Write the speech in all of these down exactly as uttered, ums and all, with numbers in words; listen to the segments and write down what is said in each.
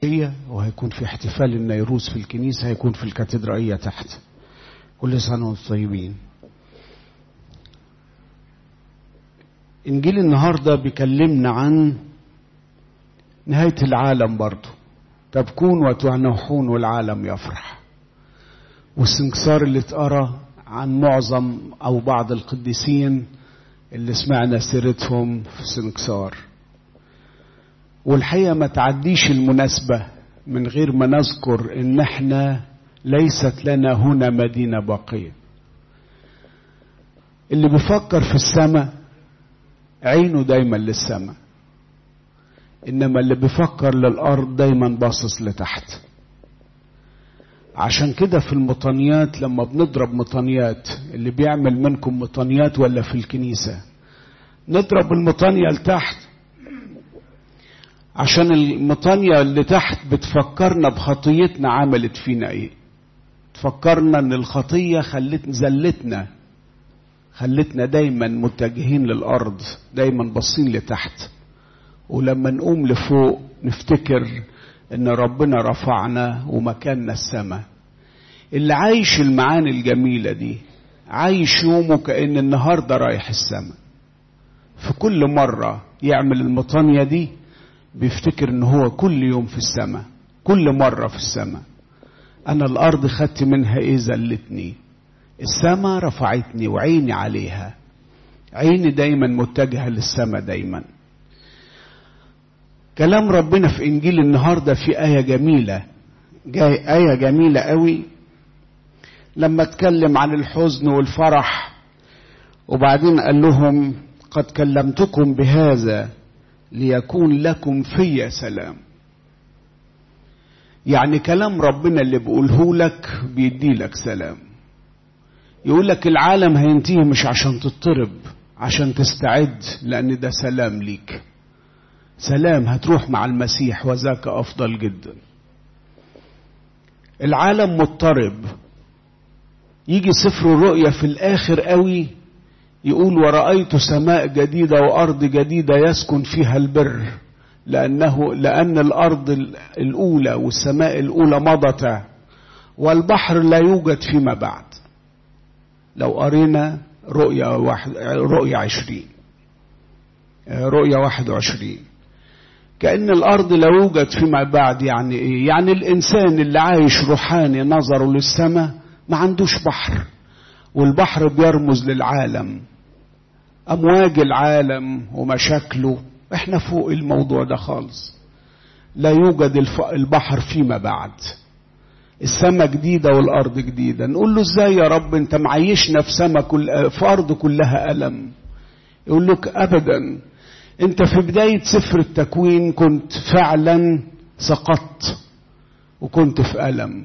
المسيحية، وهيكون في احتفال النيروز في الكنيسة، هيكون في الكاتدرائية تحت. كل سنة وانتم طيبين. إنجيل النهاردة بيكلمنا عن نهاية العالم برضو، تبكون وتنوحون والعالم يفرح. والسنكسار اللي اتقرأ عن معظم أو بعض القديسين اللي سمعنا سيرتهم في السنكسار. والحقيقة ما تعديش المناسبة من غير ما نذكر إن احنا ليست لنا هنا مدينة باقية. اللي بيفكر في السماء عينه دايما للسماء، إنما اللي بيفكر للأرض دايما باصص لتحت. عشان كده في المطانيات لما بنضرب مطانيات، اللي بيعمل منكم مطانيات ولا في الكنيسة، نضرب المطانية لتحت عشان المطانية اللي تحت بتفكرنا بخطيتنا عملت فينا ايه. تفكرنا ان الخطية خلت زلتنا، خلتنا دايما متجهين للأرض، دايما باصين لتحت. ولما نقوم لفوق نفتكر ان ربنا رفعنا ومكاننا السماء. اللي عايش المعاني الجميلة دي عايش يومه كأن النهاردة رايح السماء. في كل مرة يعمل المطانية دي بيفتكر ان هو كل يوم في السماء، كل مرة في السماء. انا الارض خدت منها ايه؟ زلتني. السماء رفعتني وعيني عليها، عيني دايما متجهة للسماء دايما. كلام ربنا في انجيل النهاردة في آية جميلة، جاي آية جميلة قوي لما اتكلم عن الحزن والفرح. وبعدين قال لهم قد كلمتكم بهذا ليكون لكم في سلام. يعني كلام ربنا اللي بيقوله لك بيدي لك سلام. يقول لك العالم هينتهي مش عشان تضطرب، عشان تستعد، لأن ده سلام ليك. سلام هتروح مع المسيح وذاك أفضل جدا. العالم مضطرب، يجي سفر الرؤيا في الآخر قوي يقول ورأيت سماء جديدة وأرض جديدة يسكن فيها البر، لأنه لأن الأرض الأولى والسماء الأولى مضت والبحر لا يوجد فيما بعد. لو قرينا رؤيا واحد رؤيا عشرين رؤيا واحد وعشرين كأن الأرض لا يوجد فيما بعد. يعني إيه؟ يعني الإنسان اللي عايش روحاني نظره للسماء ما عندوش بحر، والبحر بيرمز للعالم، أمواج العالم ومشاكله. احنا فوق الموضوع ده خالص، لا يوجد البحر فيما بعد. السماء جديدة والأرض جديدة. نقول له ازاي يا رب انت معيشنا في سماء كل في أرض كلها ألم؟ يقول لك أبدا، انت في بداية سفر التكوين كنت فعلا سقطت وكنت في ألم،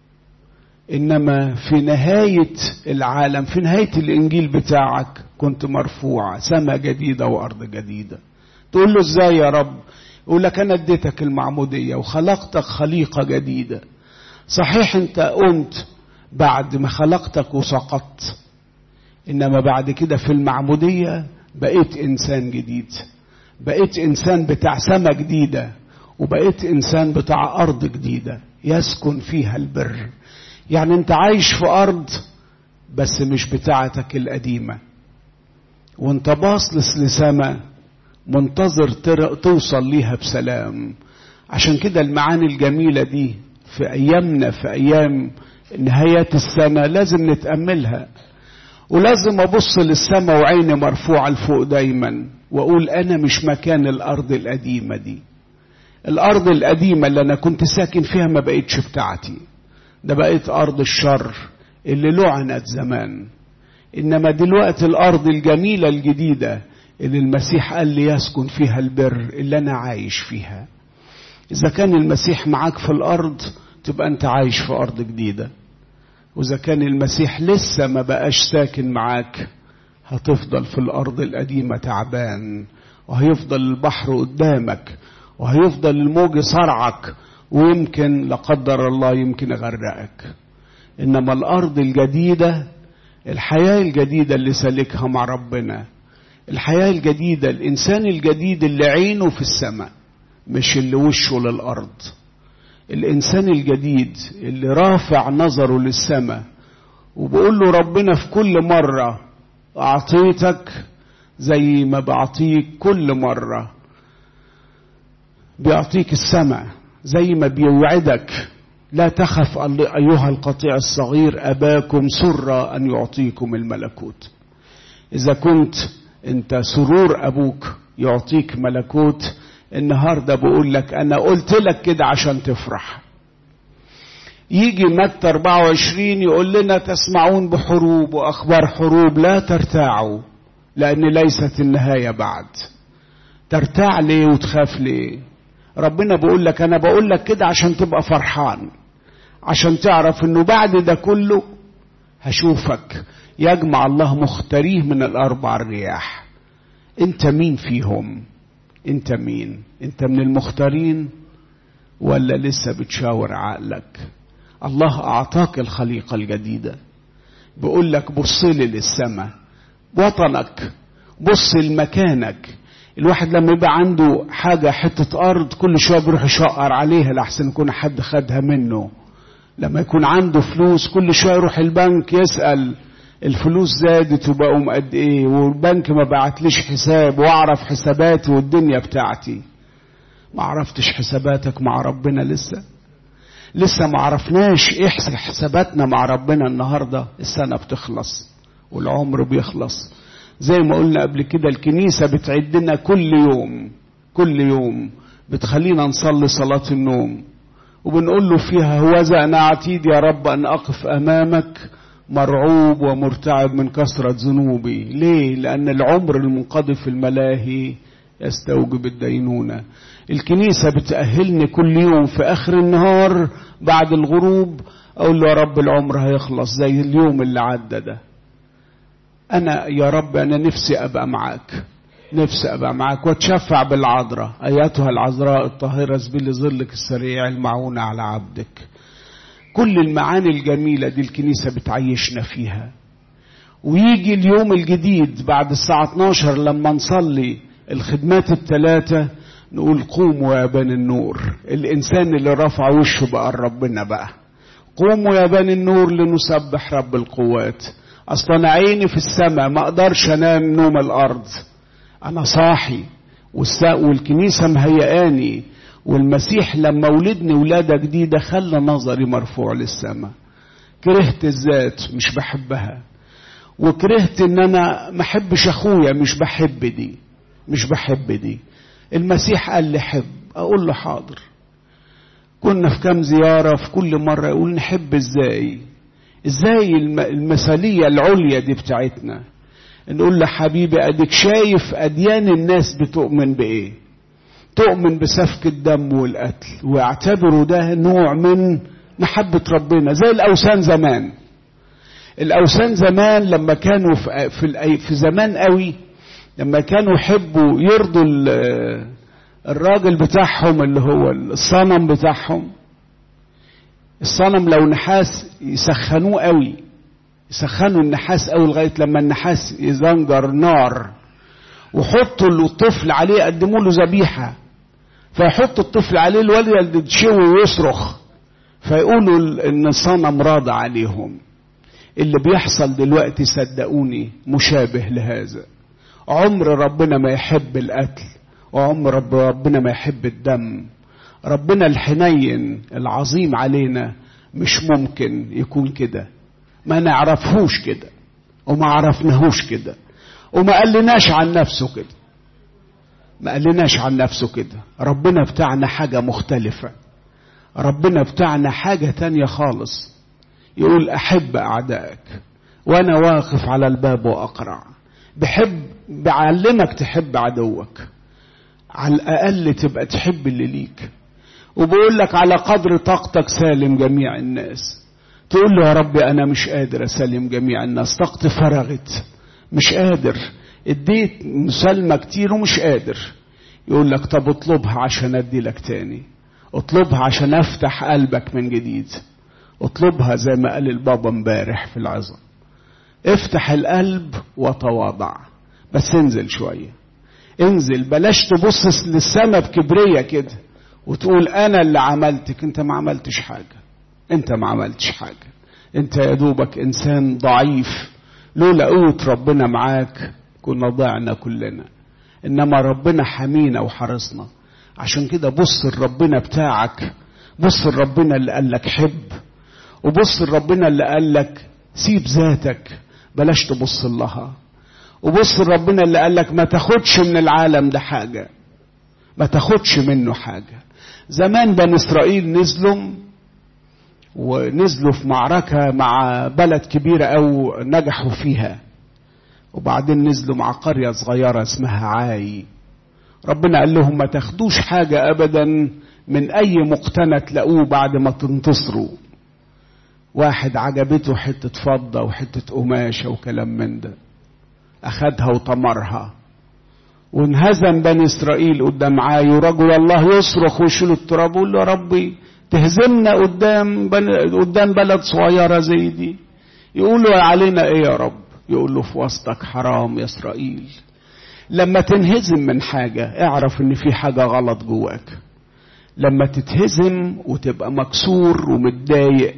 إنما في نهاية العالم، في نهاية الإنجيل بتاعك كنت مرفوع، سماء جديدة وأرض جديدة. تقول له ازاي يا رب؟ يقول لك أنا اديتك المعمودية وخلقتك خليقة جديدة. صحيح انت قمت بعد ما خلقتك وسقطت، إنما بعد كده في المعمودية بقيت إنسان جديد، بقيت إنسان بتاع سماء جديدة، وبقيت إنسان بتاع أرض جديدة يسكن فيها البر. يعني انت عايش في أرض بس مش بتاعتك القديمة، وانت باصص لسماء منتظر توصل ليها بسلام. عشان كده المعاني الجميلة دي في أيامنا، في أيام نهايات السنة لازم نتأملها، ولازم أبص للسماء وعيني مرفوعة لفوق دايما، وأقول أنا مش مكان الأرض القديمة دي. الأرض القديمة اللي أنا كنت ساكن فيها ما بقيتش بتاعتي، ده بقيت أرض الشر اللي لعنت زمان. إنما دلوقتي الأرض الجميلة الجديدة اللي المسيح قال لي يسكن فيها البر، اللي أنا عايش فيها. إذا كان المسيح معاك في الأرض تبقى أنت عايش في أرض جديدة، وإذا كان المسيح لسه ما بقاش ساكن معاك هتفضل في الأرض القديمة تعبان، وهيفضل البحر قدامك، وهيفضل الموج صرعك، ويمكن لا قدر الله يمكن يغرقك. إنما الأرض الجديدة، الحياة الجديدة اللي سالكها مع ربنا، الحياة الجديدة، الإنسان الجديد اللي عينه في السماء مش اللي وشه للأرض. الإنسان الجديد اللي رافع نظره للسماء وبقول له ربنا في كل مرة أعطيتك زي ما بعطيك كل مرة، بيعطيك السماء زي ما بيوعدك لا تخف أيها القطيع الصغير أباكم سر أن يعطيكم الملكوت. إذا كنت أنت سرور أبوك يعطيك ملكوت، النهاردة بقول لك أنا قلت لك كده عشان تفرح. يجي متى أربعة وعشرين يقول لنا تسمعون بحروب وأخبار حروب لا ترتاعوا لأن ليست النهاية بعد. ترتاع ليه وتخاف ليه؟ ربنا بقول لك أنا بقول لك كده عشان تبقى فرحان، عشان تعرف إنه بعد ده كله هشوفك يجمع الله مختاريه من الأربع الرياح. أنت مين فيهم؟ أنت مين؟ أنت من المختارين ولا لسه بتشاور عقلك؟ الله أعطاك الخليقة الجديدة، بقول لك بصلي للسماء وطنك، بص لمكانك. الواحد لما يبقى عنده حاجة حتة أرض كل شوية بيروح يشقر عليها لحسن يكون حد خدها منه. لما يكون عنده فلوس كل شوية يروح البنك يسأل الفلوس زادت وبقوا قد ايه، والبنك ما بعتليش حساب واعرف حساباتي والدنيا بتاعتي. ما عرفتش حساباتك مع ربنا لسه لسه ما عرفناش ايه حساباتنا مع ربنا. النهاردة السنة بتخلص والعمر بيخلص، زي ما قلنا قبل كده الكنيسة بتعدنا كل يوم كل يوم بتخلينا نصلي صلاة النوم وبنقول له فيها هوذا أنا عتيد يا رب أن أقف أمامك مرعوب ومرتعب من كثرة ذنوبي. ليه؟ لأن العمر المنقضي في الملاهي يستوجب الدينونة. الكنيسة بتأهلني كل يوم في آخر النهار بعد الغروب أقول له يا رب العمر هيخلص زي اليوم اللي عدى ده. أنا يا رب أنا نفسي أبقى معاك، نفسي أبقى معاك واتشفع بالعذراء أيتها العذراء الطاهرة اسبلي ظلك السريع المعونة على عبدك. كل المعاني الجميلة دي الكنيسة بتعيشنا فيها. ويجي اليوم الجديد بعد الساعة اتناشر لما نصلي الخدمات الثلاثة نقول قوموا يا بني النور. الإنسان اللي رفع وشه بقى ربنا بقى، قوموا يا بني النور لنسبح رب القوات. أصلا أنا عيني في السماء ما أقدرش أنام نوم الأرض، أنا صاحي والكنيسة مهيئاني. والمسيح لما ولدني ولادة جديدة خلى نظري مرفوع للسماء. كرهت الذات مش بحبها، وكرهت ان انا ما احبش اخويا مش بحب دي مش بحب دي. المسيح قال لي حب، اقول له حاضر. كنا في كام زيارة في كل مرة يقول نحب ازاي ازاي المثالية العليا دي بتاعتنا. نقول له حبيبي اديك شايف اديان الناس بتؤمن بايه؟ تؤمن بسفك الدم والقتل، واعتبروا ده نوع من محبة ربنا. زي الأوثان زمان، الأوثان زمان لما كانوا في, في, في زمان قوي لما كانوا يحبوا يرضوا الراجل بتاعهم اللي هو الصنم بتاعهم. الصنم لو نحاس يسخنوه قوي، يسخنوا النحاس قوي لغاية لما النحاس يزنجر نار، وحطوا الطفل عليه يقدموا له ذبيحة، فيحطوا الطفل عليه الولد تشوي ويصرخ، فيقولوا ان الصنم راضى عليهم. اللي بيحصل دلوقتي صدقوني مشابه لهذا. عمر ربنا ما يحب القتل، وعمر رب ربنا ما يحب الدم. ربنا الحنين العظيم علينا مش ممكن يكون كده، ما نعرفهوش كده وما عرفناهوش كده، وما قالناش عن نفسه كده ما قالناش عن نفسه كده. ربنا بتاعنا حاجة مختلفة، ربنا بتاعنا حاجة تانية خالص. يقول أحب أعدائك وأنا واقف على الباب وأقرع. بحب بعلمك تحب عدوك، على الأقل تبقى تحب اللي ليك. وبقول لك على قدر طاقتك سالم جميع الناس. تقول له يا ربي أنا مش قادر أسلم جميع الناس، طاقتي فرغت مش قادر، اديت مسالمة كتير ومش قادر. يقول لك طب اطلبها عشان ادي لك تاني، اطلبها عشان افتح قلبك من جديد، اطلبها زي ما قال البابا امبارح في العظة. افتح القلب وتواضع، بس انزل شوية، انزل بلاش تبص للسماء بكبرية كده وتقول انا اللي عملتك. انت ما عملتش حاجة، انت ما عملتش حاجة، انت يا دوبك انسان ضعيف. لولا قوة ربنا معاك كنا ضعنا كلنا، انما ربنا حمينا وحرصنا. عشان كده بص الربنا بتاعك، بص الربنا اللي قالك حب، وبص الربنا اللي قالك سيب ذاتك بلاش تبص لها، وبص الربنا اللي قالك ما تاخدش من العالم ده حاجة، ما تاخدش منه حاجة. زمان بني إسرائيل نزلوا ونزلوا في معركة مع بلد كبيرة أو نجحوا فيها، وبعدين نزلوا مع قرية صغيرة اسمها عاي. ربنا قال لهم ما تاخدوش حاجة أبدا من أي مقتنى تلاقوه بعد ما تنتصروا. واحد عجبته حتة فضة وحتة قماشة وكلام من ده، أخدها وطمرها، وانهزم بني إسرائيل قدام عاي. ورجل الله يصرخ ويشيل التراب ويقول له يا ربي تهزمنا قدام قدام بلد صغيرة زي دي؟ يقول له علينا ايه يا رب؟ يقول له في وسطك حرام يا إسرائيل. لما تنهزم من حاجة اعرف ان في حاجة غلط جواك. لما تتهزم وتبقى مكسور ومتضايق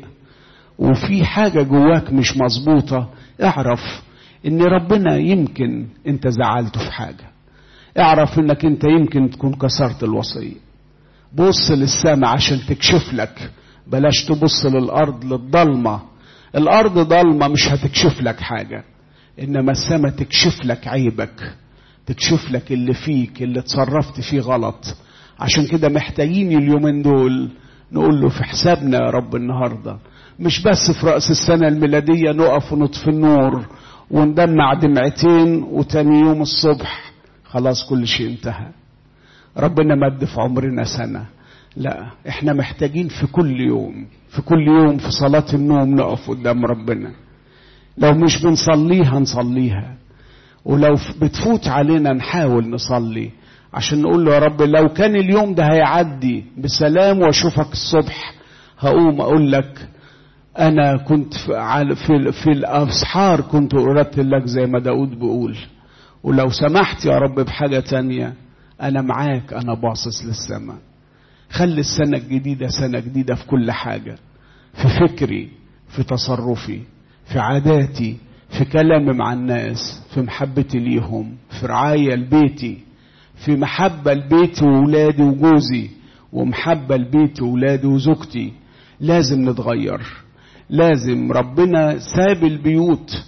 وفي حاجة جواك مش مظبوطة، اعرف ان ربنا يمكن انت زعلته في حاجة، اعرف انك انت يمكن تكون كسرت الوصية. بص للسماء عشان تكشف لك، بلاش تبص للأرض للضلمة. الأرض ضلمة مش هتكشف لك حاجة، إنما السماء تكشف لك عيبك، تكشف لك اللي فيك اللي تصرفت فيه غلط. عشان كده محتاجين اليومين دول نقول له في حسابنا يا رب النهاردة، مش بس في رأس السنة الميلادية نقف ونطفي النور وندمع دمعتين وتاني يوم الصبح خلاص كل شيء انتهى. ربنا مد في عمرنا سنة، لا احنا محتاجين في كل يوم، في كل يوم في صلاة النوم نقف قدام ربنا. لو مش بنصليها نصليها، ولو بتفوت علينا نحاول نصلي عشان نقول له يا رب لو كان اليوم ده هيعدي بسلام واشوفك الصبح هقوم اقول لك انا كنت في, في, في الاسحار كنت ارتل لك زي ما داود بيقول، ولو سمحت يا رب بحاجة تانية أنا معاك، أنا باصص للسماء. خلي السنة الجديدة سنة جديدة في كل حاجة، في فكري، في تصرفي، في عاداتي، في كلامي مع الناس، في محبتي ليهم، في رعاية لبيتي، في محبة لبيتي وولادي وجوزي، ومحبة لبيتي وولادي وزوجتي. لازم نتغير، لازم. ربنا ساب البيوت،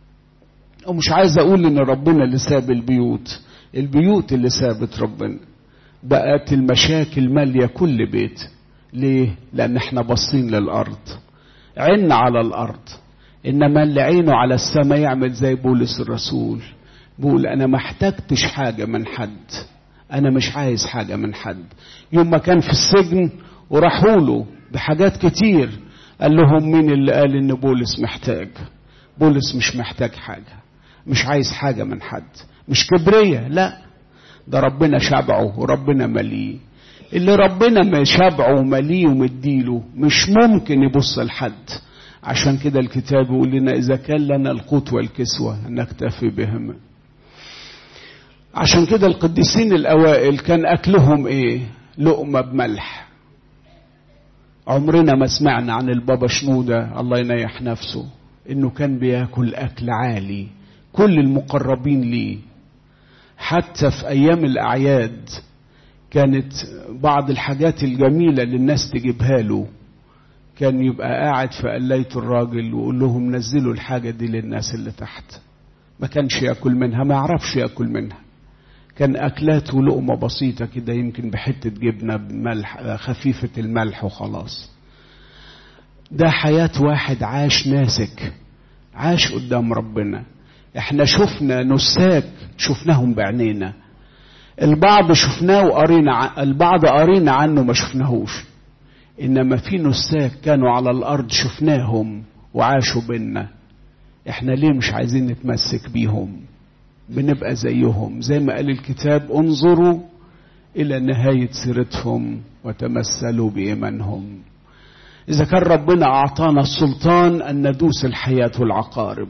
ومش عايز أقول إن ربنا اللي ساب البيوت، البيوت اللي سابت ربنا. بقت المشاكل مالية كل بيت. ليه؟ لأن احنا باصين للأرض، عيننا على الأرض. إنما اللي عينه على السماء يعمل زي بولس الرسول، بقول أنا ما احتجتش حاجة من حد، أنا مش عايز حاجة من حد. يوم ما كان في السجن وراحوا له بحاجات كتير قال لهم مين اللي قال إن بولس محتاج؟ بولس مش محتاج حاجة، مش عايز حاجة من حد، مش كبرية، لا، ده ربنا شبعه وربنا مليه. اللي ربنا ما شبعه ومليه ومديله مش ممكن يبص لحد. عشان كده الكتاب يقول لنا إذا كان لنا القوت والكسوة نكتفي بهم. عشان كده القديسين الأوائل كان أكلهم إيه؟ لقمة بملح. عمرنا ما سمعنا عن البابا شنودة الله ينيح نفسه إنه كان بياكل أكل عالي، كل المقربين ليه. حتى في أيام الأعياد كانت بعض الحاجات الجميلة اللي الناس تجيبها له كان يبقى قاعد في قلاية الراجل ويقول لهم نزلوا الحاجة دي للناس اللي تحت. ما كانش يأكل منها، ما يعرفش يأكل منها. كان أكلاته لقمة بسيطة كده، يمكن بحتة جبنة بملح خفيفة الملح وخلاص. ده حياة واحد عاش ناسك، عاش قدام ربنا. احنا شفنا نساك شفناهم بعينينا، البعض شفناه وقرينا، البعض قرينا عنه ما شفناهوش. انما في نساك كانوا على الارض شفناهم وعاشوا بينا. احنا ليه مش عايزين نتمسك بيهم؟ بنبقى زيهم، زي ما قال الكتاب انظروا الى نهاية سيرتهم وتمثلوا بإيمانهم. اذا كان ربنا اعطانا السلطان ان ندوس الحياة والعقارب،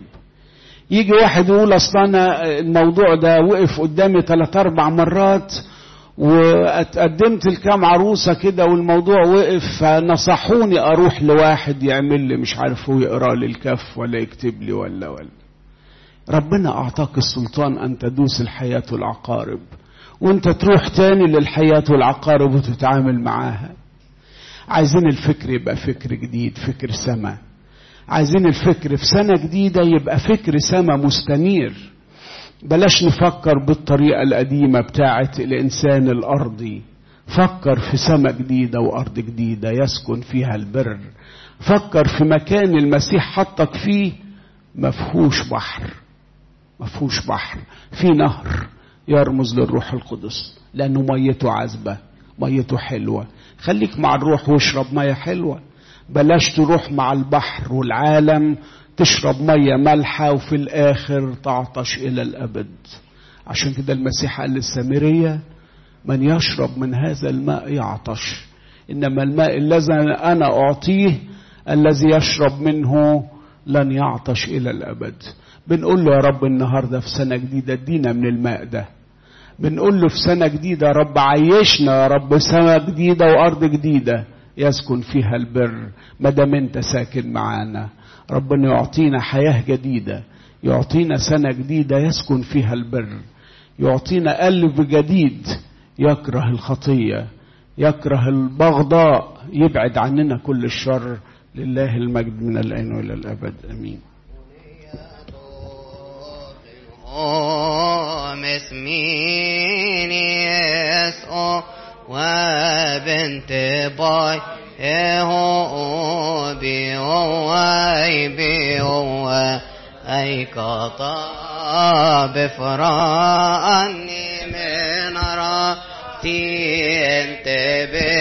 يجي واحد يقول اصلا انا الموضوع ده وقف قدامي ثلاث اربع مرات واتقدمت لكام عروسة كده والموضوع وقف، فنصحوني اروح لواحد يعمل لي مش عارف هو يقرأ لي الكف ولا يكتب لي ولا ولا. ربنا اعطاك السلطان ان تدوس الحياة والعقارب، وانت تروح تاني للحياة والعقارب وتتعامل معاها. عايزين الفكر يبقى فكر جديد، فكر سما. عايزين الفكر في سنة جديدة يبقى فكر سما مستنير. بلاش نفكر بالطريقة القديمة بتاعة الإنسان الأرضي. فكر في سما جديدة وأرض جديدة يسكن فيها البر. فكر في مكان المسيح حطك فيه مفهوش بحر، مفهوش بحر، في نهر يرمز للروح القدس، لأنه ميته عذبة، ميته حلوة. خليك مع الروح واشرب مية حلوة. بلاش تروح مع البحر والعالم تشرب مية مالحة وفي الآخر تعطش إلى الأبد. عشان كده المسيح قال للسامرية: من يشرب من هذا الماء يعطش، إنما الماء الذي أنا أعطيه الذي يشرب منه لن يعطش إلى الأبد. بنقول له يا رب النهاردة في سنة جديدة ادينا من الماء ده. بنقول له في سنة جديدة يا رب عيشنا يا رب سنة جديدة وأرض جديدة يسكن فيها البر. مادام انت ساكن معانا، ربنا يعطينا حياة جديدة، يعطينا سنة جديدة يسكن فيها البر، يعطينا قلب جديد يكره الخطية، يكره البغضاء، يبعد عننا كل الشر. لله المجد من الآن وإلى الأبد آمين. وبنت باي اهو بيواي بيوا اي قطع بفراني من راسي انت